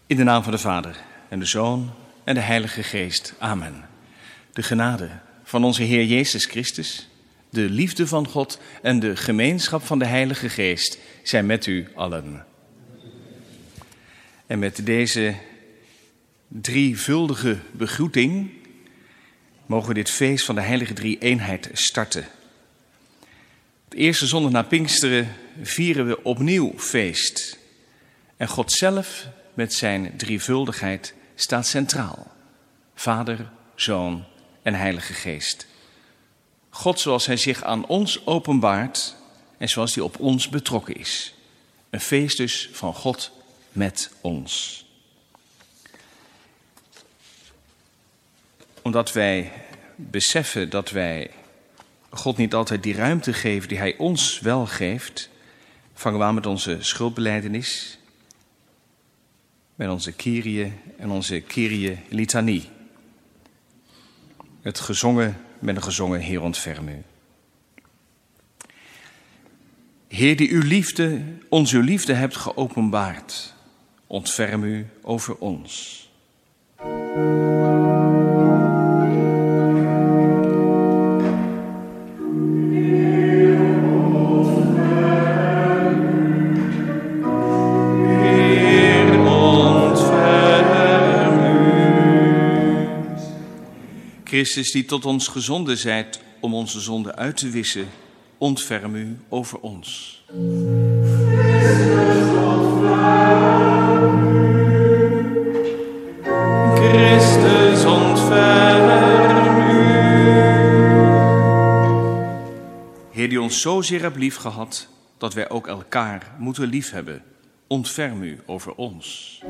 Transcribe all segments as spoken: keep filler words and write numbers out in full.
In de naam van de Vader en de Zoon en de Heilige Geest. Amen. De genade van onze Heer Jezus Christus, de liefde van God en de gemeenschap van de Heilige Geest zijn met u allen. En met deze drievuldige begroeting mogen we dit feest van de Heilige Drie-eenheid starten. De eerste zondag na Pinksteren vieren we opnieuw feest. En God zelf met zijn drievuldigheid staat centraal. Vader, Zoon en Heilige Geest. God zoals hij zich aan ons openbaart en zoals hij op ons betrokken is. Een feest dus van God met ons. Omdat wij beseffen dat wij God niet altijd die ruimte geven die hij ons wel geeft, vangen we aan met onze schuldbelijdenis, met onze Kyrie en onze Kyrie litanie. Het gezongen met een gezongen Heer ontferm u. Heer die uw liefde, ons uw liefde hebt geopenbaard, ontferm u over ons. Christus die tot ons gezonden zijt om onze zonden uit te wissen, ontferm u over ons. Christus ontferm u. Heer die ons zozeer hebt lief gehad, dat wij ook elkaar moeten liefhebben, ontferm u over ons.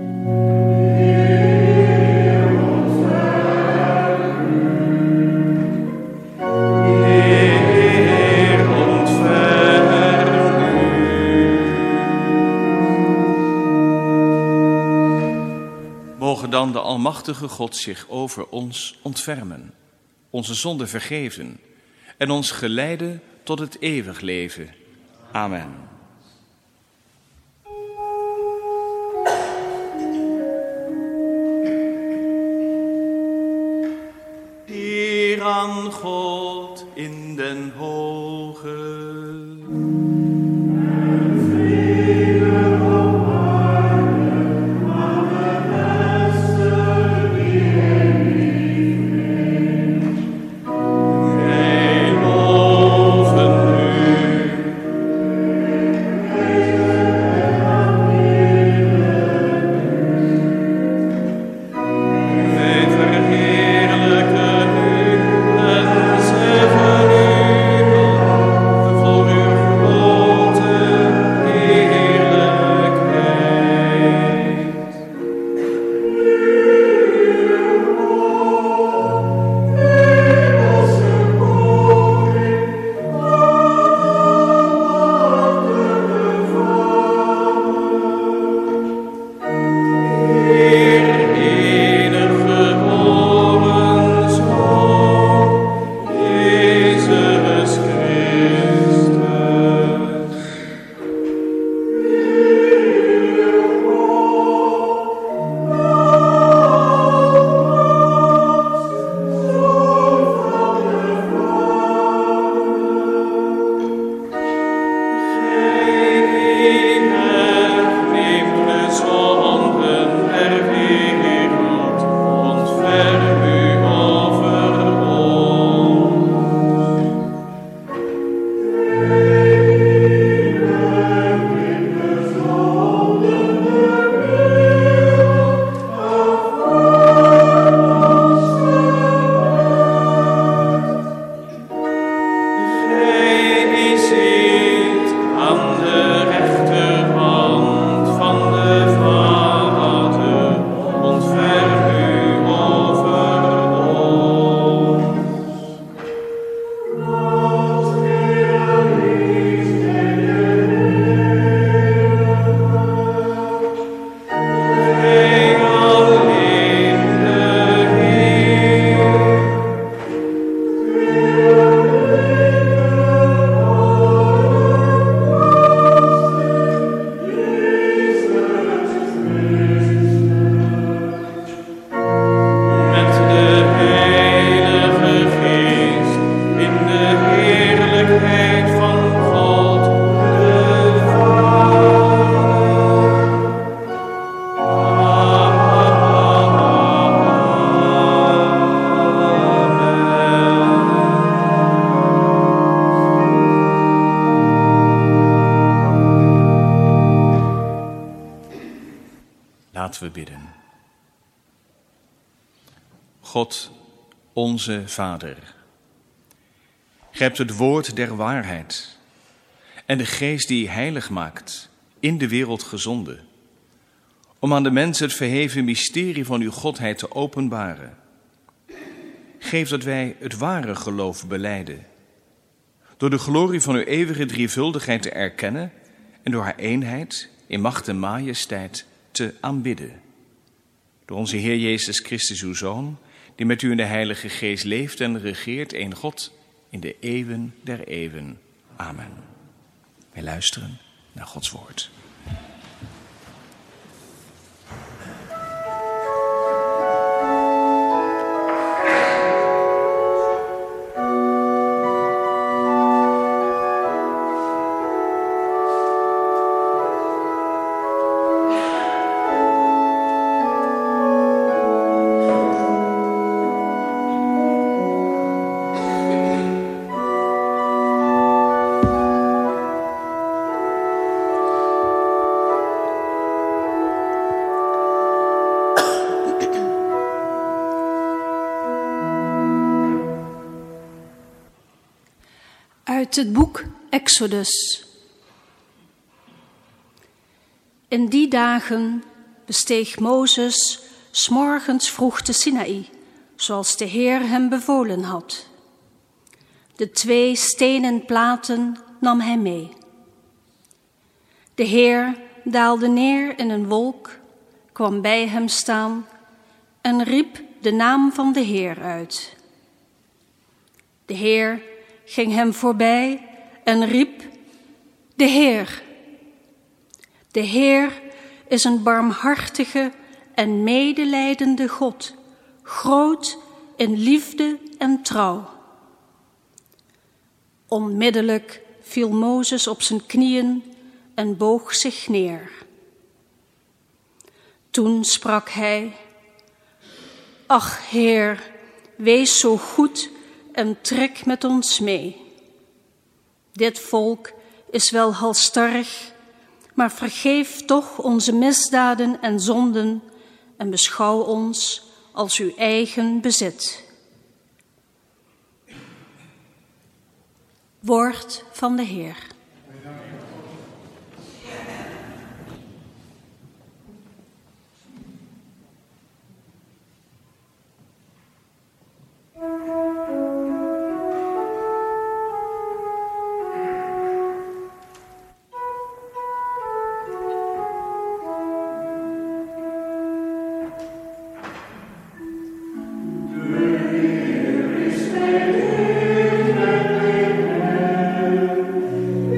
Dan de almachtige God zich over ons ontfermen, onze zonden vergeven en ons geleiden tot het eeuwig leven. Amen. Eer aan God in den hoge. Verheerlijken u en zeggen u Laten we bidden. God, onze Vader, Gij hebt het woord der waarheid en de geest die heilig maakt in de wereld gezonden, om aan de mens het verheven mysterie van uw Godheid te openbaren. Geef dat wij het ware geloof belijden, door de glorie van uw eeuwige drievuldigheid te erkennen en door haar eenheid in macht en majesteit te aanbidden. Door onze Heer Jezus Christus, uw Zoon, die met u in de Heilige Geest leeft en regeert, één God, in de eeuwen der eeuwen. Amen. Wij luisteren naar Gods woord. Uit het boek Exodus. In die dagen besteeg Mozes 's morgens vroeg de Sinaï, zoals de Heer hem bevolen had. De twee stenen platen nam hij mee. De Heer daalde neer in een wolk, kwam bij hem staan en riep de naam van de Heer uit. De Heer ging hem voorbij en riep: De Heer. De Heer is een barmhartige en medelijdende God, groot in liefde en trouw. Onmiddellijk viel Mozes op zijn knieën en boog zich neer. Toen sprak hij: Ach, Heer, wees zo goed en trek met ons mee. Dit volk is wel halsstarrig, maar vergeef toch onze misdaden en zonden en beschouw ons als uw eigen bezit. Woord van de Heer. Amen.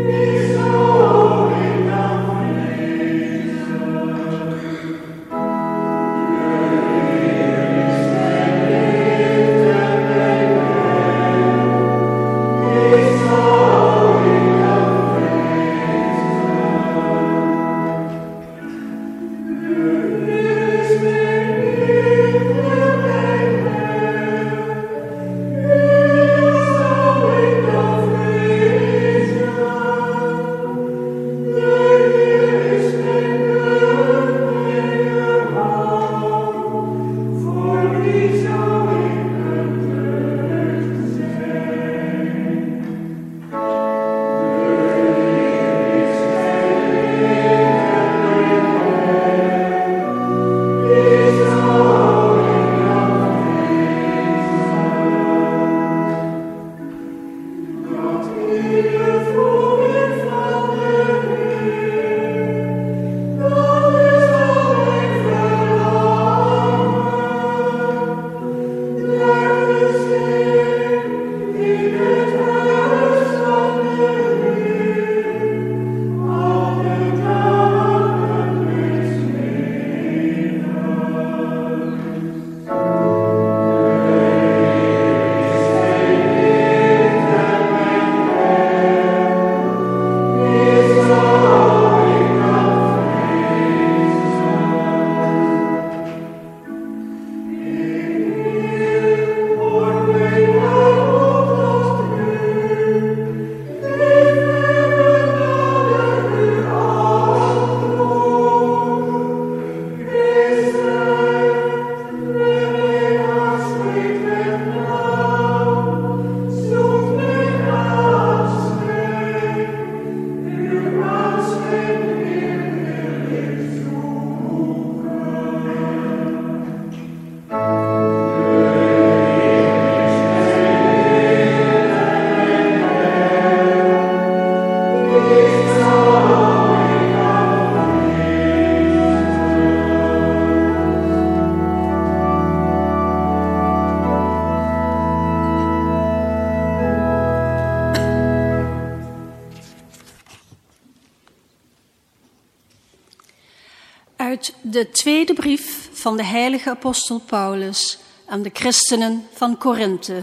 Uit de tweede brief van de heilige apostel Paulus aan de christenen van Korinthe.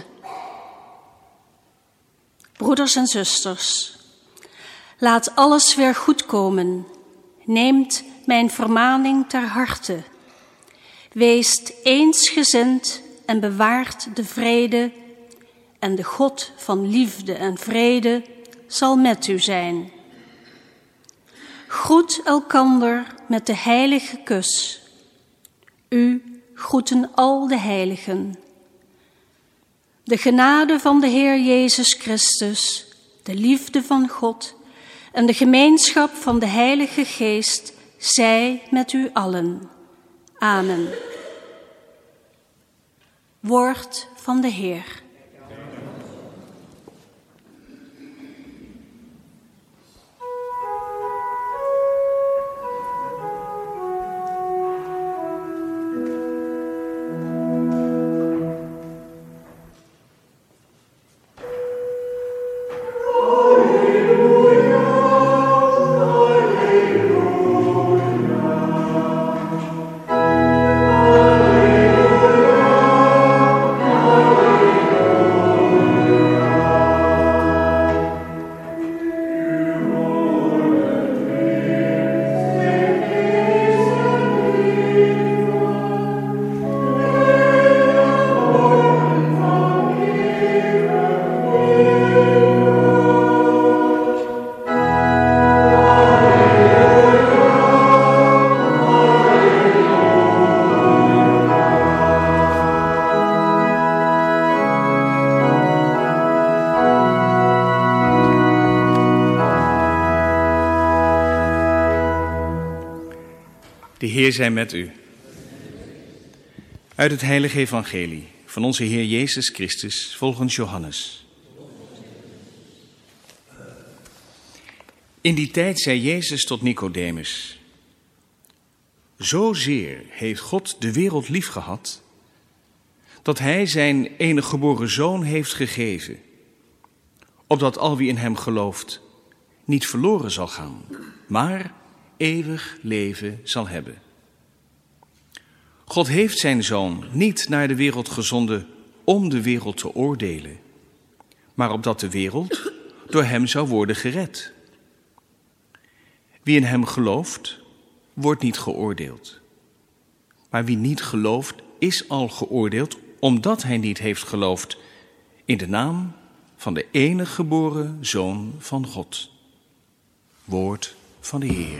Broeders en zusters, laat alles weer goed komen. Neemt mijn vermaning ter harte. Weest eensgezind en bewaart de vrede, en de God van liefde en vrede zal met u zijn. Groet elkander met de heilige kus. U groeten al de heiligen. De genade van de Heer Jezus Christus, de liefde van God en de gemeenschap van de Heilige Geest zij met u allen. Amen. Woord van de Heer. De Heer zij met u. Uit het heilige evangelie van onze Heer Jezus Christus volgens Johannes. In die tijd zei Jezus tot Nicodemus: Zozeer heeft God de wereld liefgehad, dat hij zijn enige geboren zoon heeft gegeven, opdat al wie in hem gelooft niet verloren zal gaan, maar eeuwig leven zal hebben. God heeft zijn zoon niet naar de wereld gezonden om de wereld te oordelen, maar opdat de wereld door hem zou worden gered. Wie in hem gelooft, wordt niet geoordeeld. Maar wie niet gelooft, is al geoordeeld, omdat hij niet heeft geloofd in de naam van de enige geboren Zoon van God. Woord van de Heer.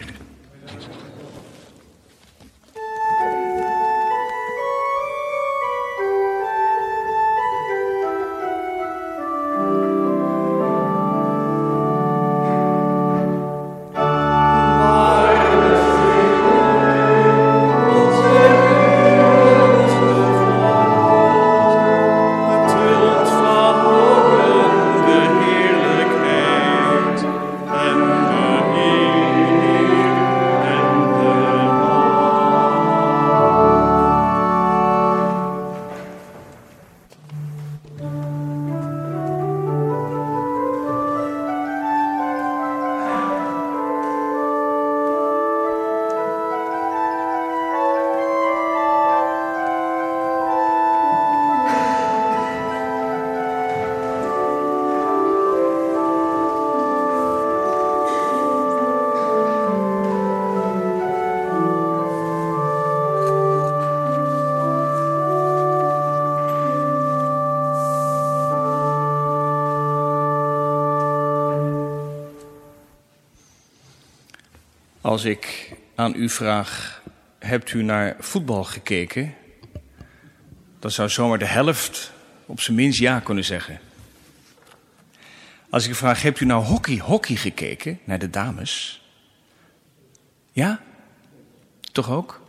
Als ik aan u vraag, hebt u naar voetbal gekeken? Dan zou zomaar de helft op zijn minst ja kunnen zeggen. Als ik vraag, hebt u naar hockey, hockey gekeken? Naar de dames? Ja? Toch ook?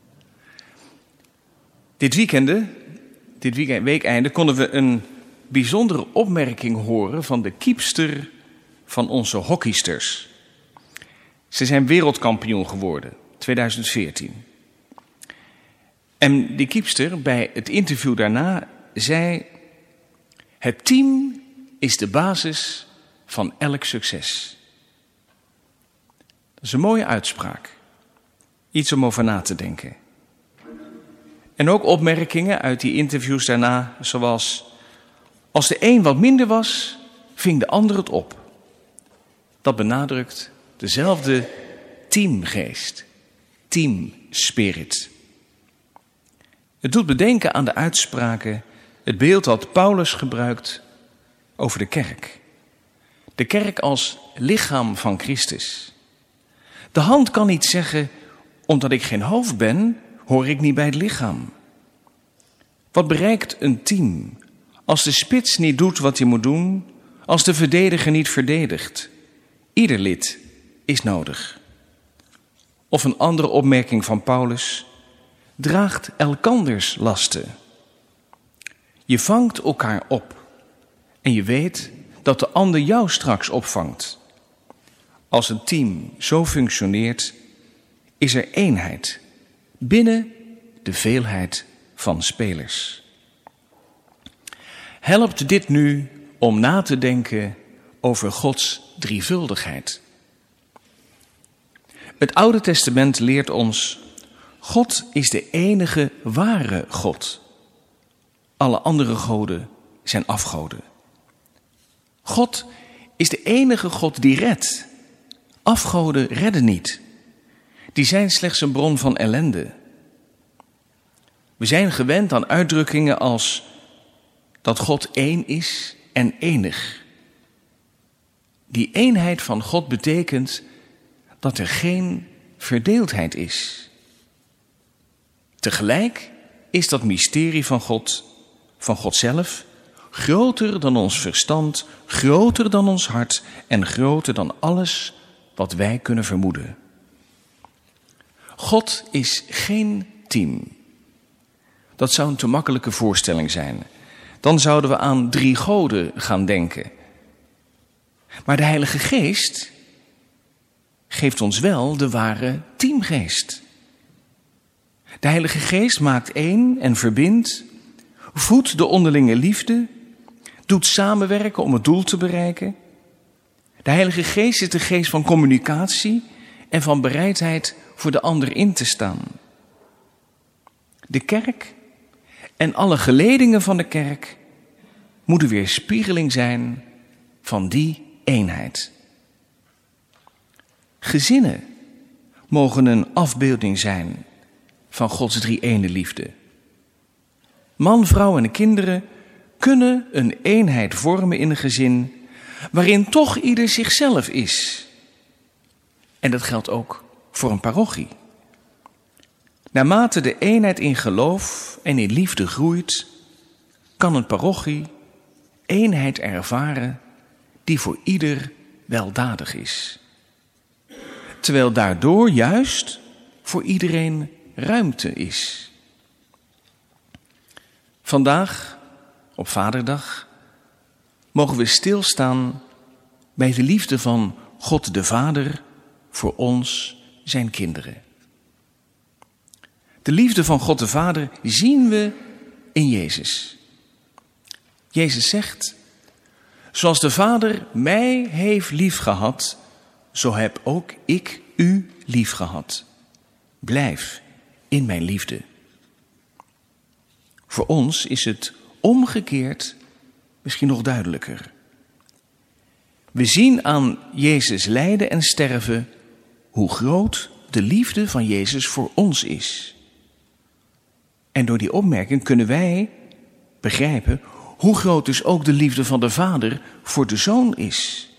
Dit weekende, dit weekend, weekeinde konden we een bijzondere opmerking horen van de kiepster van onze hockeysters. Ze zijn wereldkampioen geworden, tweeduizend veertien. En die kiepster bij het interview daarna zei: het team is de basis van elk succes. Dat is een mooie uitspraak. Iets om over na te denken. En ook opmerkingen uit die interviews daarna, zoals: als de een wat minder was, ving de ander het op. Dat benadrukt dezelfde teamgeest, teamspirit. Het doet bedenken aan de uitspraken, het beeld dat Paulus gebruikt over de kerk. De kerk als lichaam van Christus. De hand kan niet zeggen, omdat ik geen hoofd ben, hoor ik niet bij het lichaam. Wat bereikt een team als de spits niet doet wat hij moet doen, als de verdediger niet verdedigt? Ieder lid is nodig. Of een andere opmerking van Paulus: draagt elkanders lasten. Je vangt elkaar op en je weet dat de ander jou straks opvangt. Als een team zo functioneert, is er eenheid binnen de veelheid van spelers. Helpt dit nu om na te denken over Gods drievuldigheid? Het Oude Testament leert ons: God is de enige ware God. Alle andere goden zijn afgoden. God is de enige God die redt. Afgoden redden niet. Die zijn slechts een bron van ellende. We zijn gewend aan uitdrukkingen als dat God één is en enig. Die eenheid van God betekent dat er geen verdeeldheid is. Tegelijk is dat mysterie van God, van God zelf, groter dan ons verstand, groter dan ons hart en groter dan alles wat wij kunnen vermoeden. God is geen team. Dat zou een te makkelijke voorstelling zijn. Dan zouden we aan drie goden gaan denken. Maar de Heilige Geest geeft ons wel de ware teamgeest. De Heilige Geest maakt één en verbindt, voedt de onderlinge liefde, doet samenwerken om het doel te bereiken. De Heilige Geest is de geest van communicatie en van bereidheid voor de ander in te staan. De kerk en alle geledingen van de kerk moeten weerspiegeling zijn van die eenheid. Gezinnen mogen een afbeelding zijn van Gods drie-ene liefde. Man, vrouw en kinderen kunnen een eenheid vormen in een gezin waarin toch ieder zichzelf is. En dat geldt ook voor een parochie. Naarmate de eenheid in geloof en in liefde groeit, kan een parochie eenheid ervaren die voor ieder weldadig is. Terwijl daardoor juist voor iedereen ruimte is. Vandaag, op Vaderdag, mogen we stilstaan bij de liefde van God de Vader voor ons, zijn kinderen. De liefde van God de Vader zien we in Jezus. Jezus zegt: zoals de Vader mij heeft liefgehad, zo heb ook ik u liefgehad. Blijf in mijn liefde. Voor ons is het omgekeerd misschien nog duidelijker. We zien aan Jezus lijden en sterven hoe groot de liefde van Jezus voor ons is. En door die opmerking kunnen wij begrijpen hoe groot dus ook de liefde van de Vader voor de Zoon is.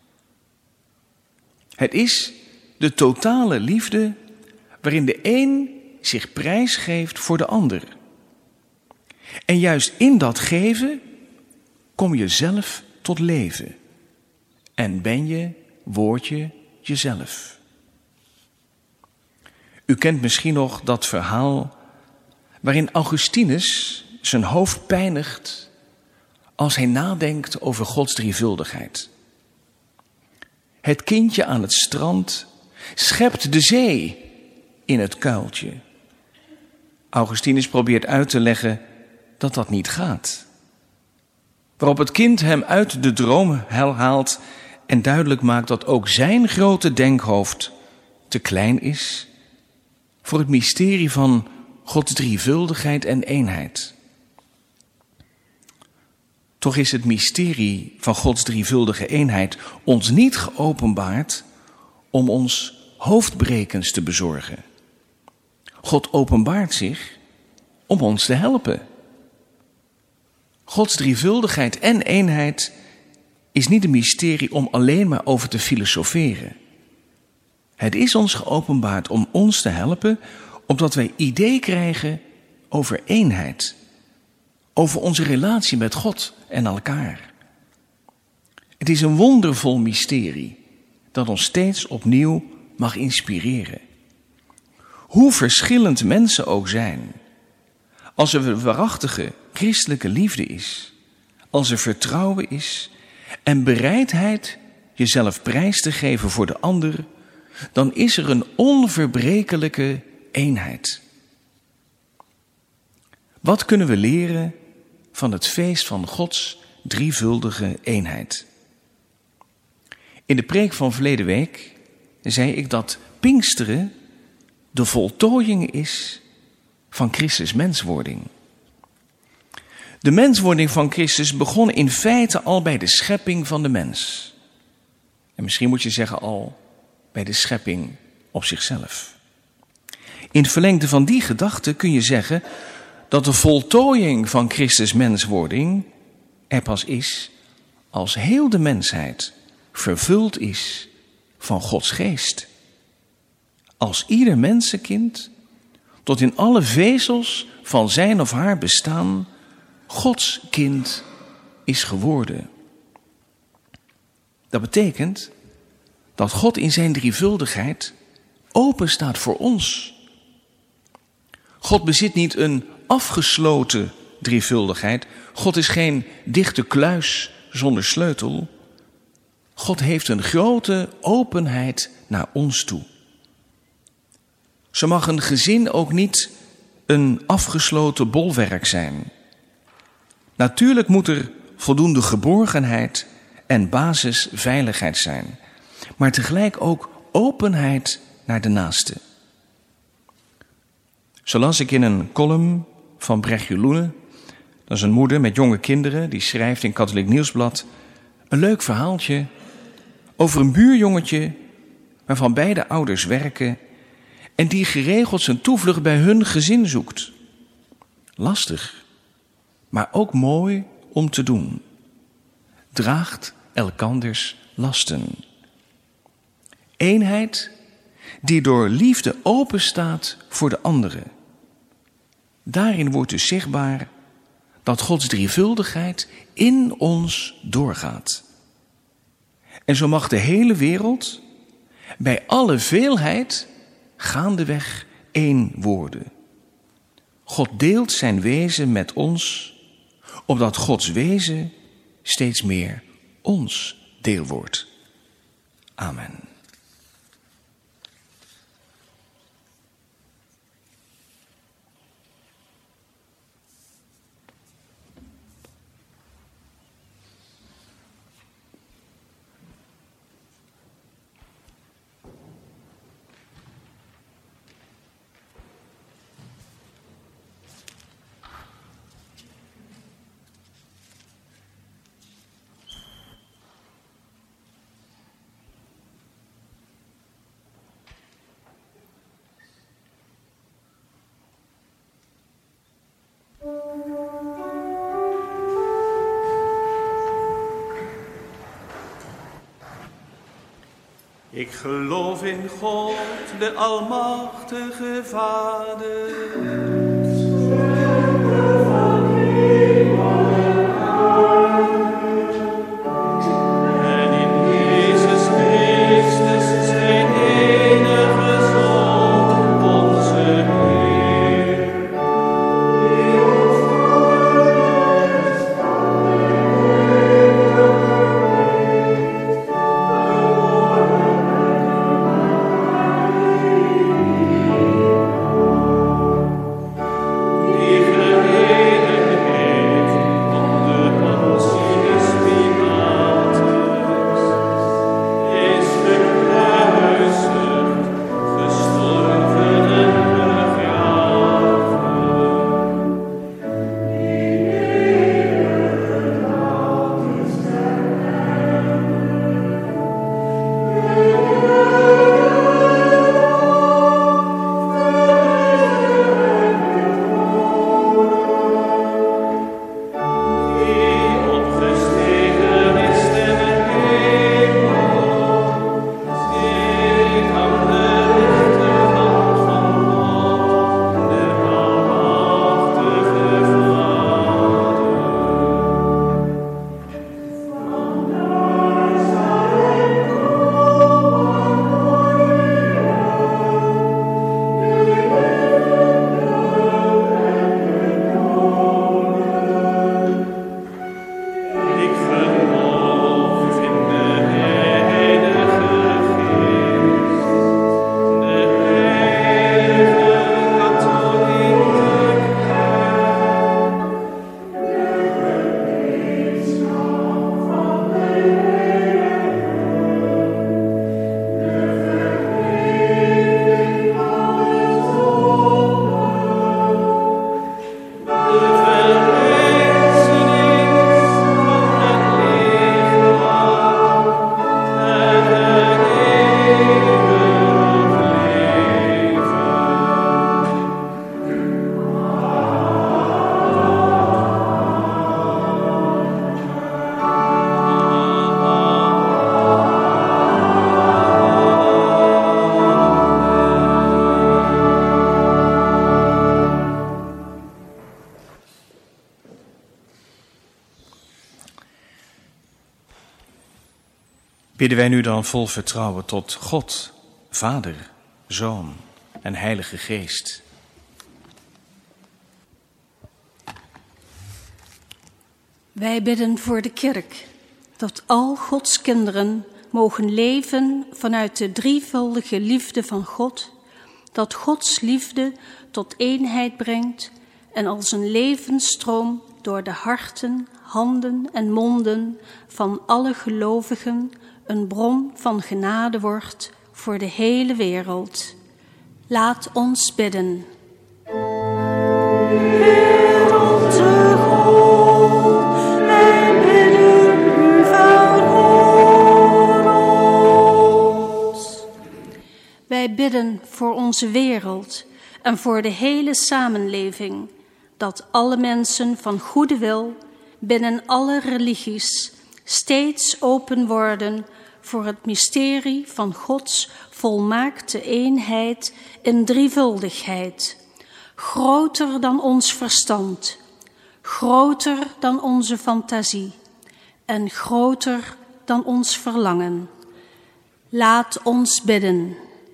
Het is de totale liefde waarin de een zich prijsgeeft voor de ander. En juist in dat geven kom je zelf tot leven. En ben je, word je, jezelf. U kent misschien nog dat verhaal waarin Augustinus zijn hoofd pijnigt als hij nadenkt over Gods drievuldigheid. Het kindje aan het strand schept de zee in het kuiltje. Augustinus probeert uit te leggen dat dat niet gaat. Waarop het kind hem uit de droom haalt en duidelijk maakt dat ook zijn grote denkhoofd te klein is voor het mysterie van Gods drievuldigheid en eenheid. Toch is het mysterie van Gods drievuldige eenheid ons niet geopenbaard om ons hoofdbrekens te bezorgen. God openbaart zich om ons te helpen. Gods drievuldigheid en eenheid is niet een mysterie om alleen maar over te filosoferen. Het is ons geopenbaard om ons te helpen, omdat wij idee krijgen over eenheid. Over onze relatie met God en elkaar. Het is een wondervol mysterie dat ons steeds opnieuw mag inspireren. Hoe verschillend mensen ook zijn, als er een waarachtige christelijke liefde is, als er vertrouwen is en bereidheid jezelf prijs te geven voor de ander, dan is er een onverbrekelijke eenheid. Wat kunnen we leren van het feest van Gods drievuldige eenheid? In de preek van verleden week zei ik dat Pinksteren de voltooiing is van Christus' menswording. De menswording van Christus begon in feite al bij de schepping van de mens. En misschien moet je zeggen al bij de schepping op zichzelf. In het verlengde van die gedachte kun je zeggen dat de voltooiing van Christus' menswording er pas is als heel de mensheid vervuld is van Gods geest. Als ieder mensenkind tot in alle vezels van zijn of haar bestaan Gods kind is geworden. Dat betekent dat God in zijn drievuldigheid open staat voor ons. God bezit niet een afgesloten drievuldigheid. God is geen dichte kluis zonder sleutel. God heeft een grote openheid naar ons toe. Zo mag een gezin ook niet een afgesloten bolwerk zijn. Natuurlijk moet er voldoende geborgenheid en basisveiligheid zijn, maar tegelijk ook openheid naar de naaste. Zo las ik in een column van Brechtje Loene, dat is een moeder met jonge kinderen, die schrijft in Katholiek Nieuwsblad een leuk verhaaltje over een buurjongetje waarvan beide ouders werken en die geregeld zijn toevlucht bij hun gezin zoekt. Lastig, maar ook mooi om te doen. Draagt elkanders lasten. Eenheid die door liefde openstaat voor de anderen. Daarin wordt dus zichtbaar dat Gods drievuldigheid in ons doorgaat. En zo mag de hele wereld bij alle veelheid gaandeweg één worden. God deelt zijn wezen met ons, opdat Gods wezen steeds meer ons deel wordt. Amen. Ik geloof in God, de Almachtige Vader. Bidden wij nu dan vol vertrouwen tot God, Vader, Zoon en Heilige Geest. Wij bidden voor de kerk, dat al Gods kinderen mogen leven vanuit de drievuldige liefde van God, dat Gods liefde tot eenheid brengt en als een levensstroom door de harten, handen en monden van alle gelovigen een bron van genade wordt voor de hele wereld. Laat ons bidden. Heer onze God, wij bidden u, verhoor ons. Wij bidden voor onze wereld en voor de hele samenleving, dat alle mensen van goede wil binnen alle religies steeds open worden voor het mysterie van Gods volmaakte eenheid in drievuldigheid, groter dan ons verstand, groter dan onze fantasie en groter dan ons verlangen. Laat ons bidden.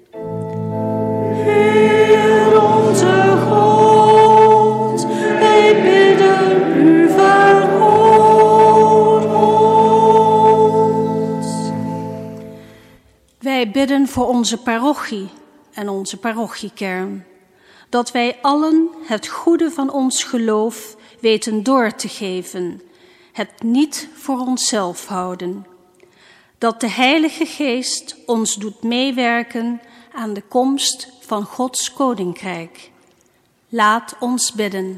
Heer onze God, wij bidden u, verhoor ons. Wij bidden voor onze parochie en onze parochiekern, dat wij allen het goede van ons geloof weten door te geven, het niet voor onszelf houden. Dat de Heilige Geest ons doet meewerken aan de komst van Gods Koninkrijk. Laat ons bidden.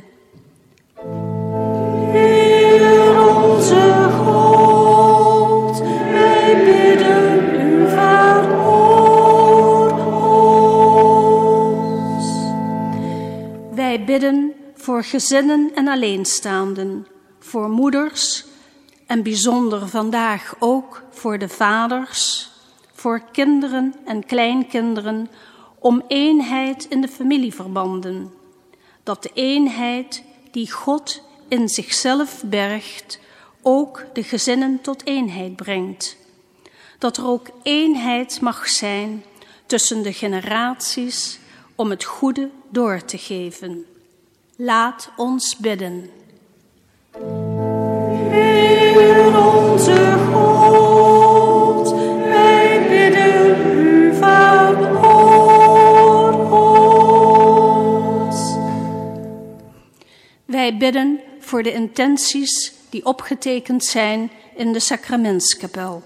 Heer onze God, wij bidden u, verhoor ons. Wij bidden voor gezinnen en alleenstaanden, voor moeders en bijzonder vandaag ook voor de vaders, voor kinderen en kleinkinderen, om eenheid in de familieverbanden. Dat de eenheid die God in zichzelf bergt, ook de gezinnen tot eenheid brengt. Dat er ook eenheid mag zijn tussen de generaties om het goede door te geven. Laat ons bidden. Heer onze God, wij bidden u, verhoor ons. Wij bidden voor de intenties die opgetekend zijn in de sacramentskapel.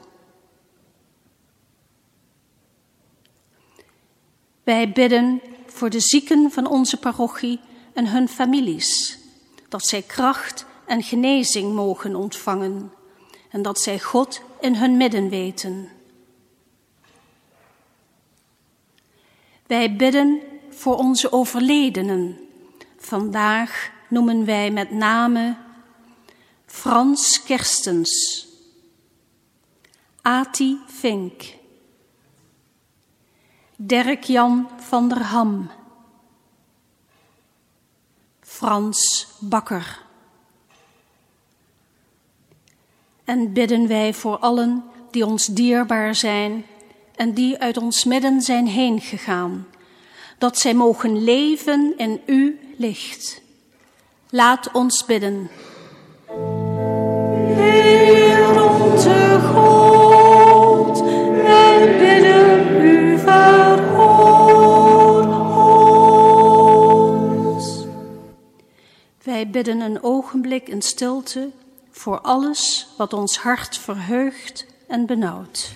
Wij bidden voor de zieken van onze parochie en hun families, dat zij kracht en genezing mogen ontvangen en dat zij God in hun midden weten. Wij bidden voor onze overledenen. Vandaag noemen wij met name Frans Kerstens, Ati Vink, Dirk-Jan van der Ham, Frans Bakker. En bidden wij voor allen die ons dierbaar zijn en die uit ons midden zijn heen gegaan, dat zij mogen leven in uw licht. Laat ons bidden. Heer onze God, wij bidden u, verhoor ons. Wij bidden een ogenblik in stilte voor alles wat ons hart verheugt en benauwt.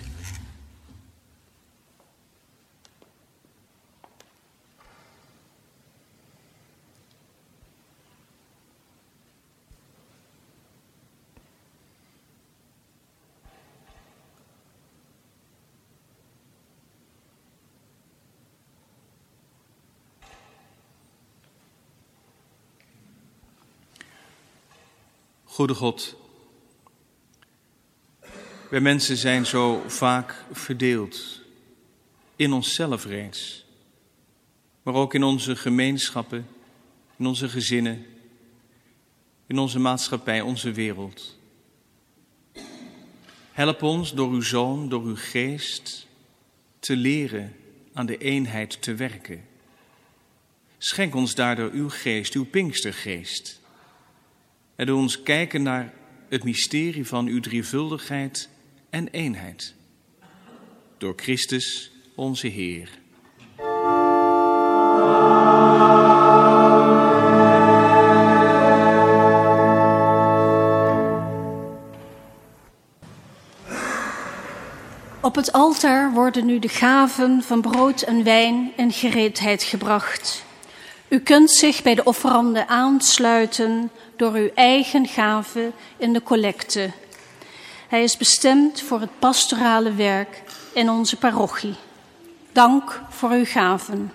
Goede God, wij mensen zijn zo vaak verdeeld, in onszelf reeds, maar ook in onze gemeenschappen, in onze gezinnen, in onze maatschappij, onze wereld. Help ons door uw Zoon, door uw geest, te leren aan de eenheid te werken. Schenk ons daardoor uw geest, uw Pinkstergeest. En doe ons kijken naar het mysterie van uw drievuldigheid en eenheid. Door Christus onze Heer. Op het altaar worden nu de gaven van brood en wijn in gereedheid gebracht. U kunt zich bij de offeranden aansluiten door uw eigen gave in de collecte. Hij is bestemd voor het pastorale werk in onze parochie. Dank voor uw gaven.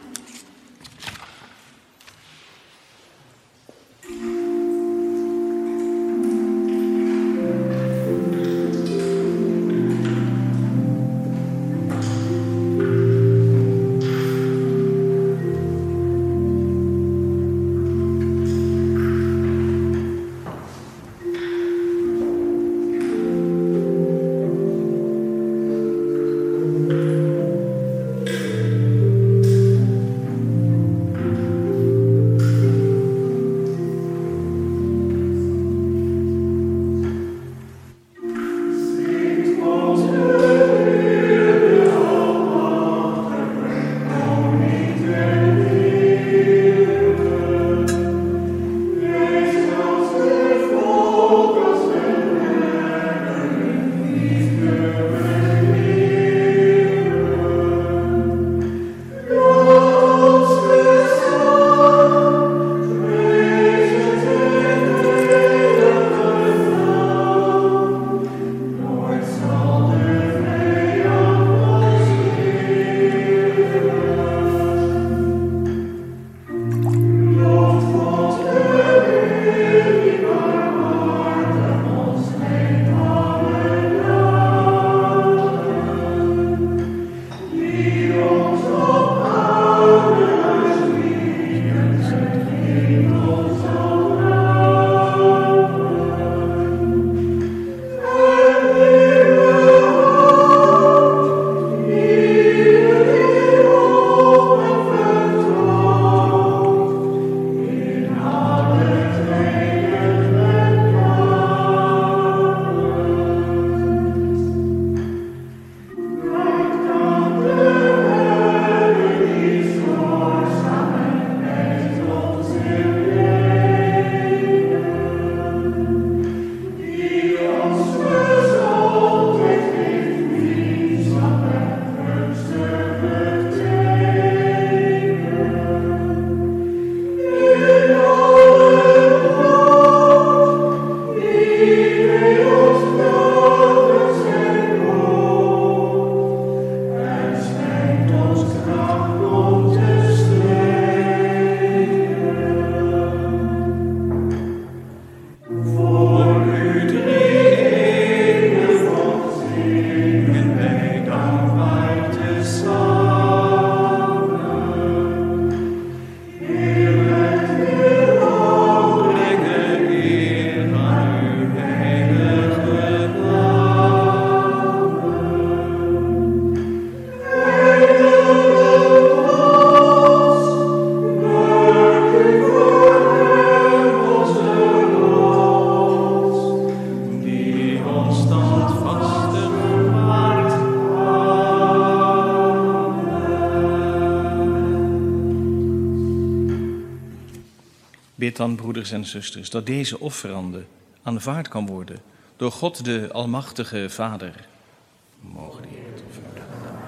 Bid dan, broeders en zusters, dat deze offerande aanvaard kan worden door God de Almachtige Vader. Mogen de Heer het vervullen.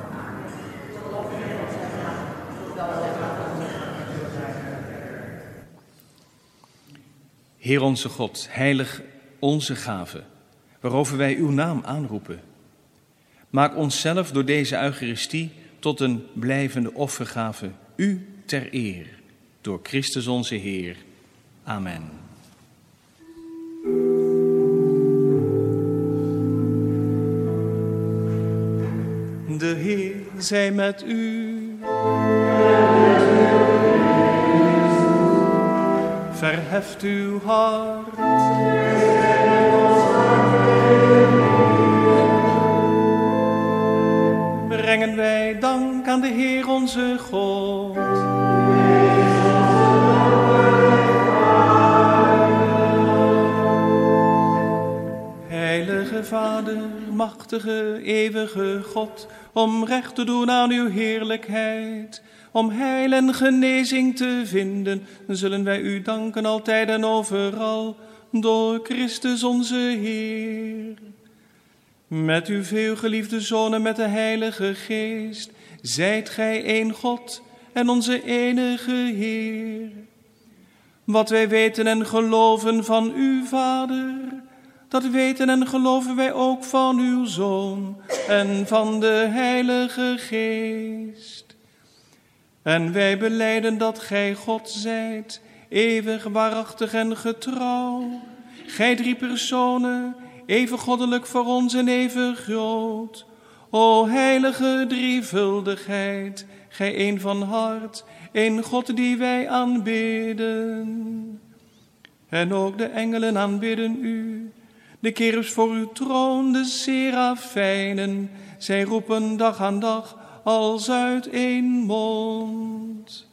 Heer onze God, heilig onze gave, waarover wij uw naam aanroepen. Maak onszelf door deze Eucharistie tot een blijvende offergave, u ter eer, door Christus onze Heer. Amen. De Heer zij met u. Verheft uw hart. brengen wij dank aan de Heer onze God. Heilige Vader, machtige, eeuwige God, om recht te doen aan uw heerlijkheid, om heil en genezing te vinden, zullen wij u danken altijd en overal, door Christus onze Heer. Met uw veelgeliefde Zoon en met de Heilige Geest, zijt gij één God en onze enige Heer. Wat wij weten en geloven van u, Vader, dat weten en geloven wij ook van uw Zoon en van de Heilige Geest. En wij belijden dat gij God zijt, eeuwig, waarachtig en getrouw. Gij drie personen, even goddelijk voor ons en even groot. O heilige drievuldigheid, gij één van hart, één God die wij aanbidden. En ook de engelen aanbidden u, de kerubs voor uw troon, de serafijnen, zij roepen dag aan dag als uit één mond.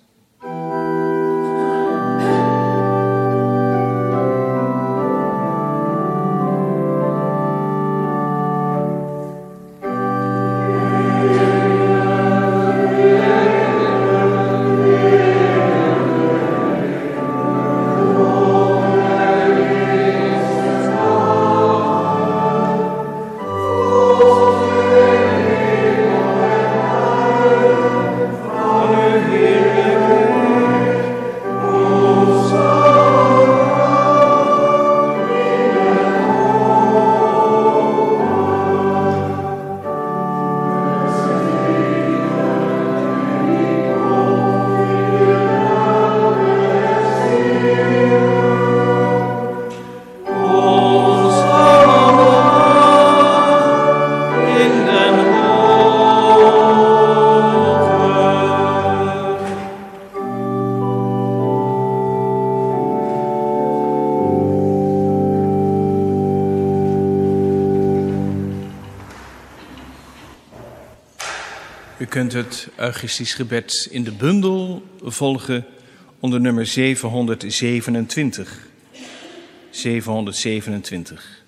U kunt het Eucharistisch gebed in de bundel volgen onder nummer zevenhonderdzevenentwintig. zevenhonderdzevenentwintig.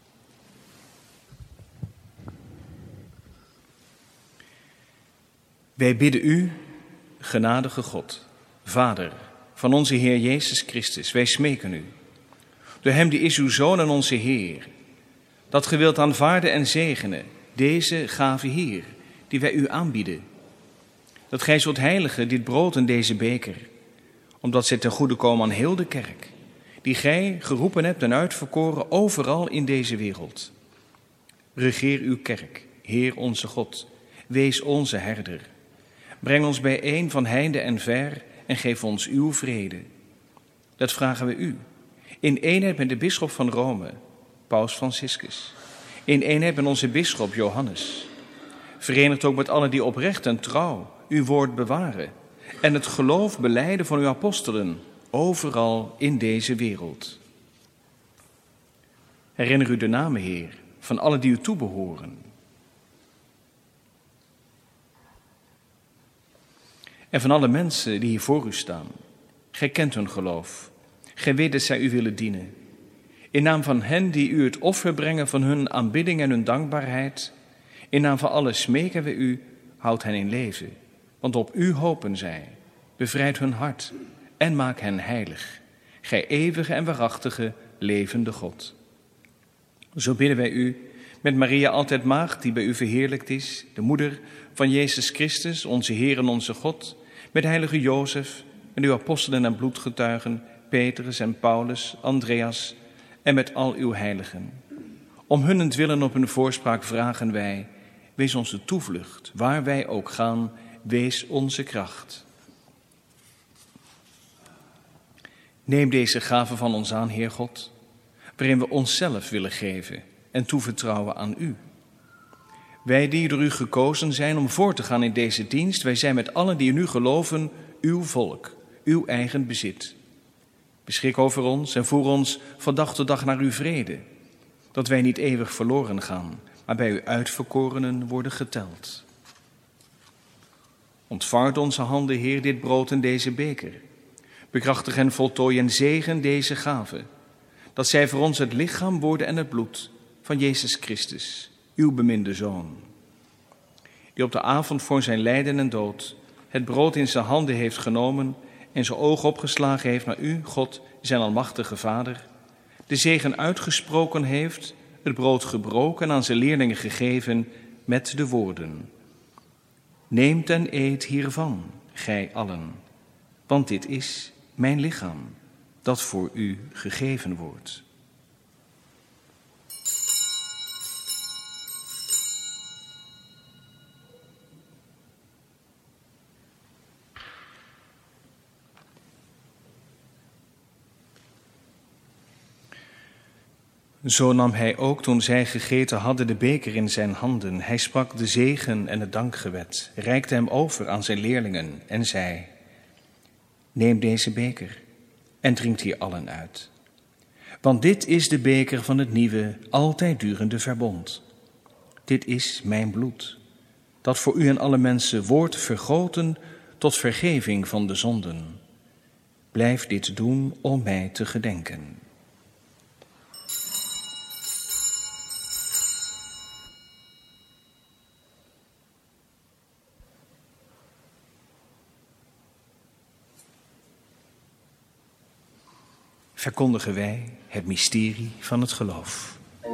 Wij bidden u, genadige God, Vader van onze Heer Jezus Christus, wij smeken u, door hem die is uw Zoon en onze Heer, dat ge wilt aanvaarden en zegenen deze gave hier, die wij u aanbieden. Dat gij zult heiligen dit brood en deze beker, omdat zij ten goede komen aan heel de kerk, die gij geroepen hebt en uitverkoren overal in deze wereld. Regeer uw kerk, Heer onze God, wees onze herder. Breng ons bijeen van heinde en ver en geef ons uw vrede. Dat vragen we u, in eenheid met de bisschop van Rome, Paus Franciscus, in eenheid met onze bisschop Johannes, verenigd ook met allen die oprecht en trouw uw woord bewaren en het geloof belijden van uw apostelen overal in deze wereld. Herinner u de namen, Heer, van allen die u toebehoren. En van alle mensen die hier voor u staan. Gij kent hun geloof. Gij weet dat zij u willen dienen. In naam van hen die u het offer brengen van hun aanbidding en hun dankbaarheid, in naam van allen smeken we u, houd hen in leven. Want op u hopen zij. Bevrijd hun hart en maak hen heilig. Gij eeuwige en waarachtige, levende God. Zo bidden wij u, met Maria altijd maagd, die bij u verheerlijkt is, de moeder van Jezus Christus, onze Heer en onze God, met heilige Jozef en uw apostelen en bloedgetuigen, Petrus en Paulus, Andreas en met al uw heiligen. Om hunnentwillen op hun voorspraak vragen wij, wees onze toevlucht, waar wij ook gaan, wees onze kracht. Neem deze gave van ons aan, Heer God, waarin we onszelf willen geven en toevertrouwen aan u. Wij die door u gekozen zijn om voor te gaan in deze dienst, wij zijn met allen die in u geloven, uw volk, uw eigen bezit. Beschik over ons en voer ons van dag tot dag naar uw vrede, dat wij niet eeuwig verloren gaan, maar bij uw uitverkorenen worden geteld. Ontvang uit onze handen, Heer, dit brood en deze beker. Bekrachtig en voltooi en zegen deze gave, dat zij voor ons het lichaam worden en het bloed van Jezus Christus, uw beminde Zoon, die op de avond voor zijn lijden en dood het brood in zijn handen heeft genomen en zijn ogen opgeslagen heeft naar u, God, zijn almachtige Vader, de zegen uitgesproken heeft, het brood gebroken en aan zijn leerlingen gegeven met de woorden: neemt en eet hiervan, gij allen, want dit is mijn lichaam, dat voor u gegeven wordt. Zo nam hij ook, toen zij gegeten hadden, de beker in zijn handen. Hij sprak de zegen en het dankgebed, reikte hem over aan zijn leerlingen en zei: neem deze beker en drinkt hier allen uit. Want dit is de beker van het nieuwe, altijd durende verbond. Dit is mijn bloed, dat voor u en alle mensen wordt vergoten tot vergeving van de zonden. Blijf dit doen om mij te gedenken. Verkondigen wij het mysterie van het geloof.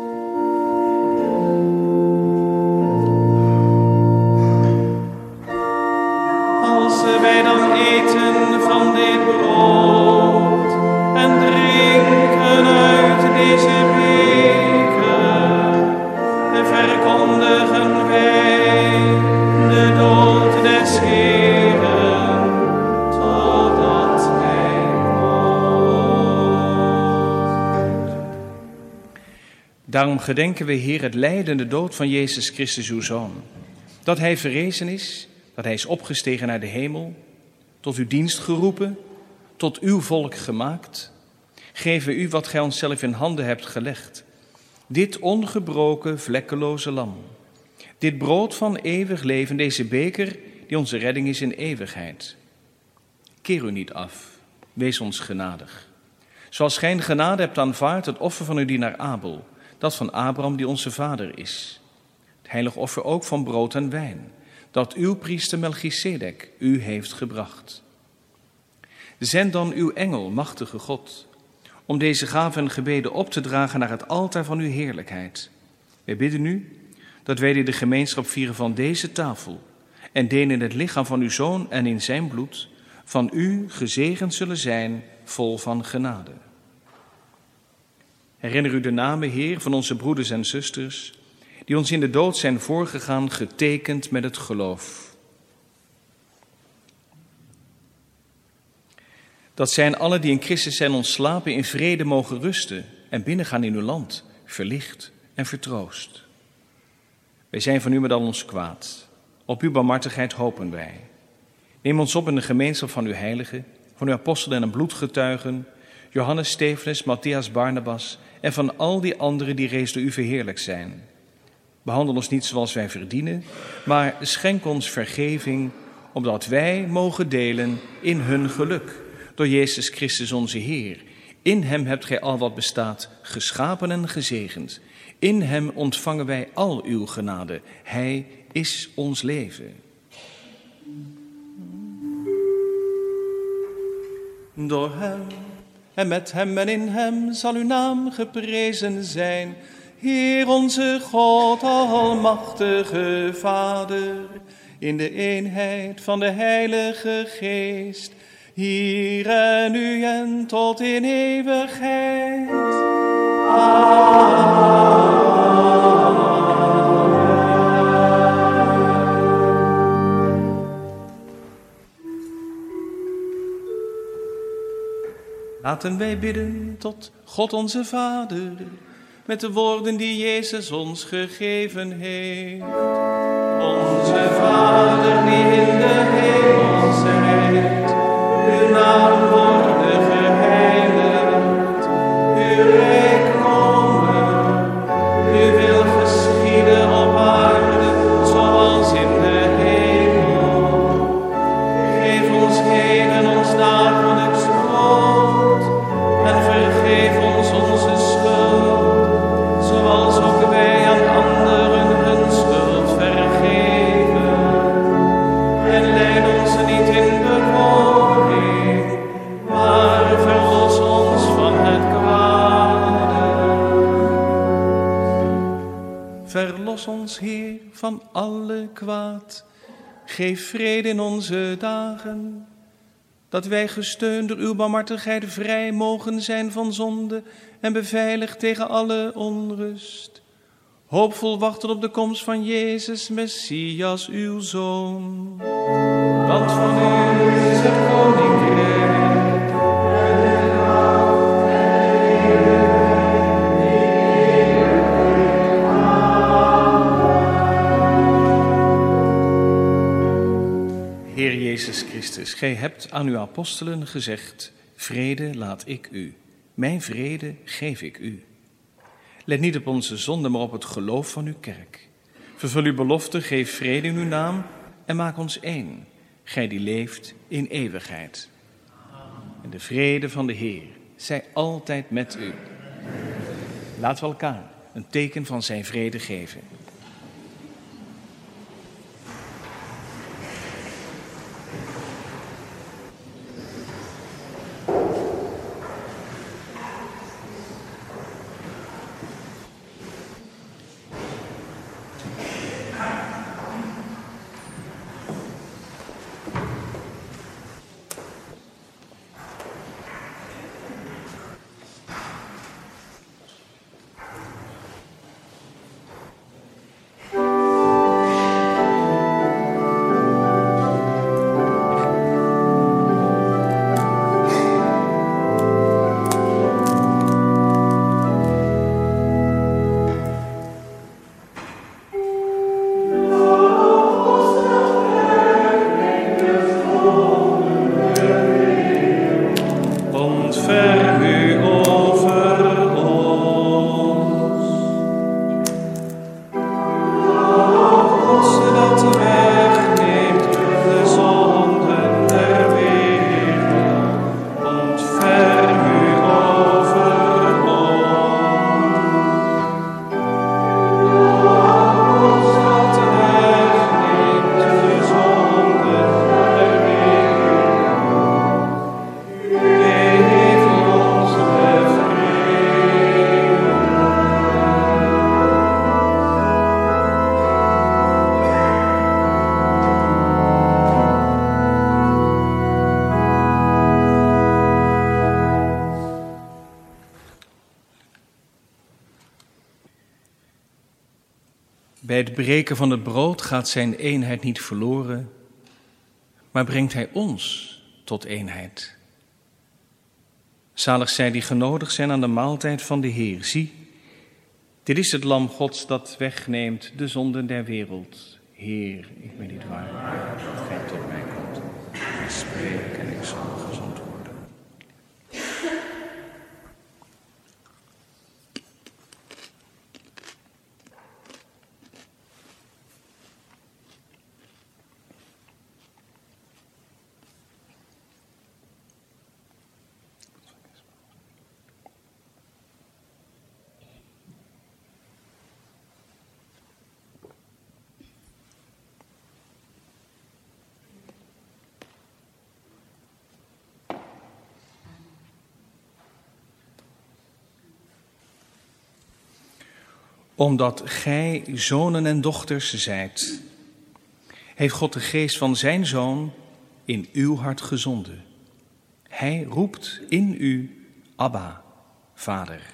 Als wij dan eten van dit brood en drinken uit deze beker, verkondigen wij de dood des Heeren totdat hij komt. Daarom gedenken we, Heer, het lijden en de dood van Jezus Christus, uw Zoon. Dat hij verrezen is, dat hij is opgestegen naar de hemel, tot uw dienst geroepen, tot uw volk gemaakt. Geven u wat gij onszelf in handen hebt gelegd. Dit ongebroken, vlekkeloze lam. Dit brood van eeuwig leven, deze beker die onze redding is in eeuwigheid. Keer u niet af, wees ons genadig. Zoals gij genade hebt aanvaard het offer van uw dienaar Abel, dat van Abraham die onze vader is. Het heilig offer ook van brood en wijn, dat uw priester Melchisedek u heeft gebracht. Zend dan uw engel, machtige God, om deze gaven en gebeden op te dragen naar het altaar van uw heerlijkheid. Wij bidden u dat wij die de gemeenschap vieren van deze tafel en delen in het lichaam van uw Zoon en in zijn bloed, van u gezegend zullen zijn, vol van genade. Herinner u de namen, Heer, van onze broeders en zusters, die ons in de dood zijn voorgegaan, getekend met het geloof. Dat zij en alle die in Christus zijn ontslapen in vrede mogen rusten en binnengaan in uw land, verlicht en vertroost. Wij zijn van u met al ons kwaad. Op uw barmhartigheid hopen wij. Neem ons op in de gemeenschap van uw heiligen, van uw apostelen en bloedgetuigen, Johannes, Stefanus, Matthias, Barnabas en van al die anderen die reeds door u verheerlijkt zijn. Behandel ons niet zoals wij verdienen, maar schenk ons vergeving, opdat wij mogen delen in hun geluk. Door Jezus Christus onze Heer. In hem hebt gij al wat bestaat, geschapen en gezegend. In hem ontvangen wij al uw genade. Hij is ons leven. Door hem en met hem en in hem zal uw naam geprezen zijn. Heer onze God, almachtige Vader, in de eenheid van de Heilige Geest, hier en nu en tot in eeuwigheid. Amen. Laten wij bidden tot God onze Vader, met de woorden die Jezus ons gegeven heeft. Onze Vader die in de hemel zijt, uw naam worden geheiligd, uw rijk komen, uw wil geschieden op aarde zoals in de hemel. van alle kwaad. Geef vrede in onze dagen, dat wij gesteund door uw barmhartigheid vrij mogen zijn van zonde en beveiligd tegen alle onrust. Hoopvol wachten op de komst van Jezus, Messias, uw Zoon. Want van u is het koninkrijk. Heer Jezus Christus, gij hebt aan uw apostelen gezegd, vrede laat ik u, mijn vrede geef ik u. Let niet op onze zonde, maar op het geloof van uw kerk. Vervul uw belofte, geef vrede in uw naam en maak ons één, gij die leeft in eeuwigheid. En de vrede van de Heer zij altijd met u. Laten we elkaar een teken van zijn vrede geven. Bij het breken van het brood gaat zijn eenheid niet verloren, maar brengt hij ons tot eenheid. Zalig zij die genodigd zijn aan de maaltijd van de Heer. Zie, dit is het lam Gods dat wegneemt de zonden der wereld. Heer, ik ben niet waardig dat gij tot mij komt. Ik spreek en ik zal gezond worden. Omdat gij zonen en dochters zijt, heeft God de geest van zijn Zoon in uw hart gezonden. Hij roept in u, Abba, Vader.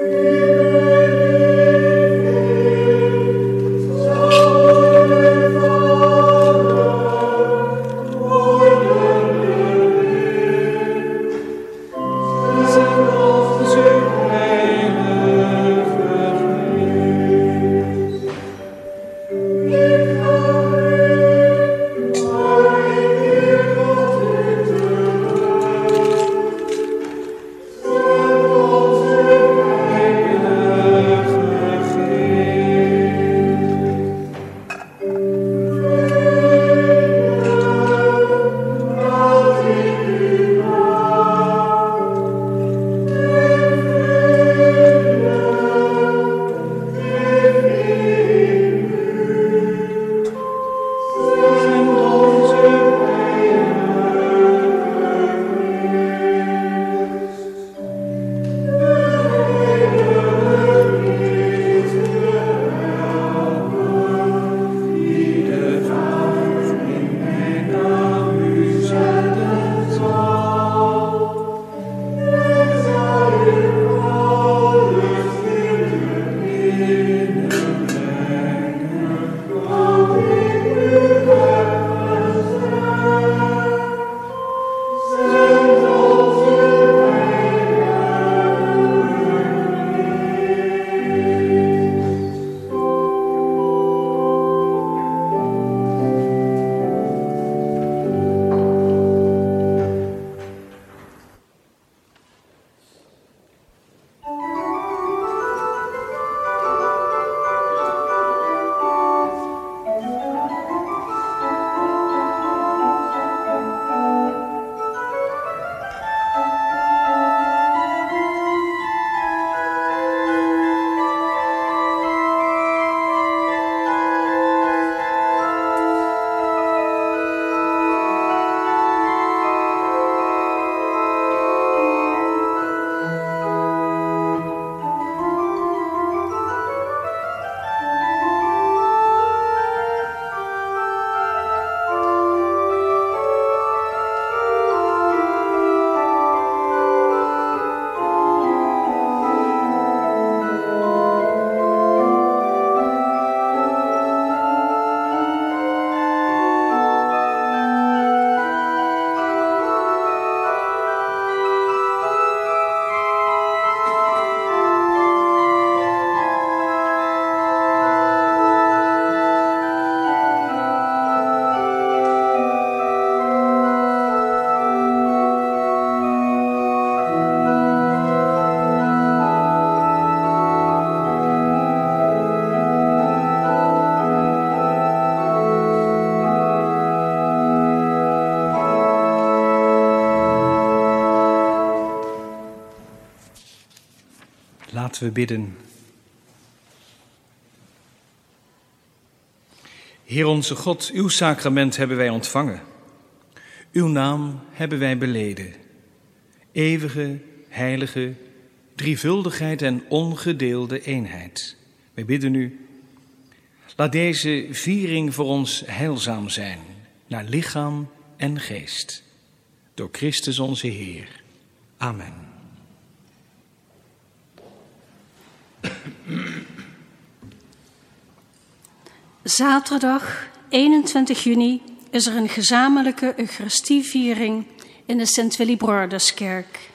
Laten we bidden. Heer onze God, uw sacrament hebben wij ontvangen. Uw naam hebben wij beleden. Eeuwige, heilige, drievuldigheid en ongedeelde eenheid. Wij bidden u, laat deze viering voor ons heilzaam zijn, naar lichaam en geest. Door Christus onze Heer. Amen. Zaterdag eenentwintig juni is er een gezamenlijke Eucharistieviering in de Sint-Willibrorduskerk.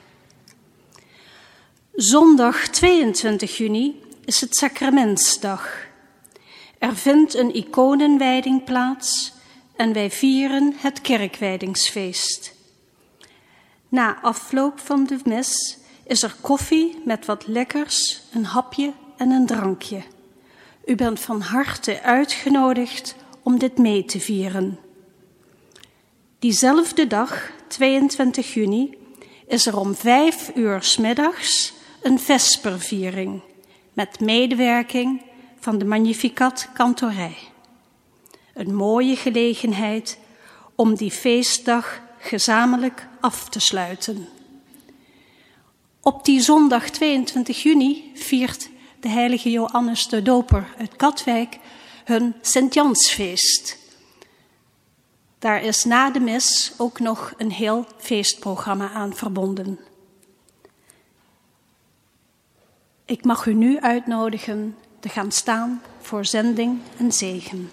Zondag tweeëntwintig juni is het Sacramentsdag. Er vindt een iconenwijding plaats en wij vieren het kerkwijdingsfeest. Na afloop van de mis is er koffie met wat lekkers, een hapje en een drankje. U bent van harte uitgenodigd om dit mee te vieren. Diezelfde dag, tweeëntwintig juni, is er om vijf uur 's middags een vesperviering met medewerking van de Magnificat Kantorij. Een mooie gelegenheid om die feestdag gezamenlijk af te sluiten. Op die zondag tweeëntwintig juni viert de heilige Johannes de Doper uit Katwijk hun Sint-Jansfeest. Daar is na de mis ook nog een heel feestprogramma aan verbonden. Ik mag u nu uitnodigen te gaan staan voor zending en zegen.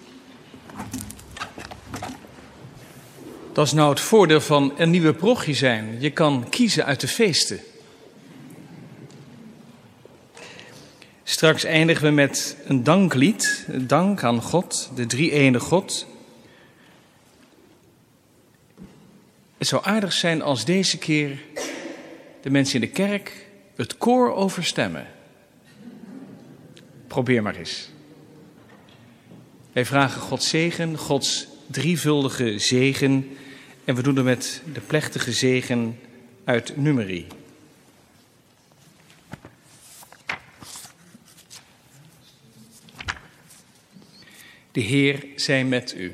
Dat is nou het voordeel van een nieuwe parochie zijn. Je kan kiezen uit de feesten. Straks eindigen we met een danklied. Dank aan God, de drie-ene God. Het zou aardig zijn als deze keer de mensen in de kerk het koor overstemmen. Probeer maar eens. Wij vragen Gods zegen, Gods drievuldige zegen. En we doen het met de plechtige zegen uit Numeri. De Heer zij met u.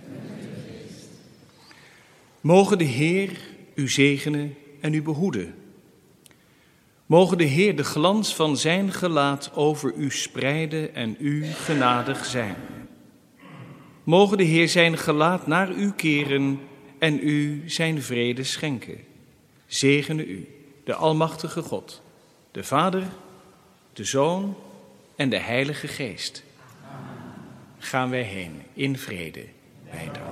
Mogen de Heer u zegenen en u behoeden. Mogen de Heer de glans van zijn gelaat over u spreiden en u genadig zijn. Mogen de Heer zijn gelaat naar u keren en u zijn vrede schenken. Zegene u, de Almachtige God, de Vader, de Zoon en de Heilige Geest. Gaan wij heen in vrede. Wij danken.